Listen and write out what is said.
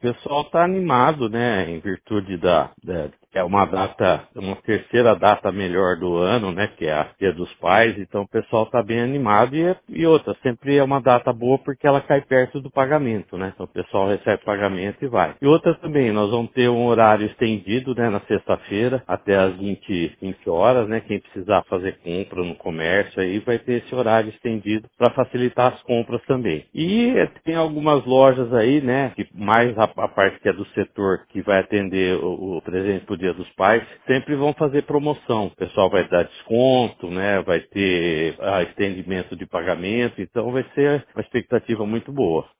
pessoal está animado, né, em virtude é uma data, uma terceira data melhor do ano, né, que é a Dia dos Pais, então o pessoal está bem animado e outra, sempre é uma data boa porque ela cai perto do pagamento, né, então o pessoal recebe pagamento e vai. E outra também, nós vamos ter um horário estendido, né, na sexta-feira, até às 20 horas, né, quem precisar fazer compra no comércio aí vai ter esse horário estendido para facilitar as compras também. E tem algumas lojas aí, né, que mais a parte que é do setor que vai atender o presente pro Dia dos Pais, sempre vão fazer promoção. O pessoal vai dar desconto, né, vai ter estendimento de pagamento, então vai ser uma expectativa muito boa.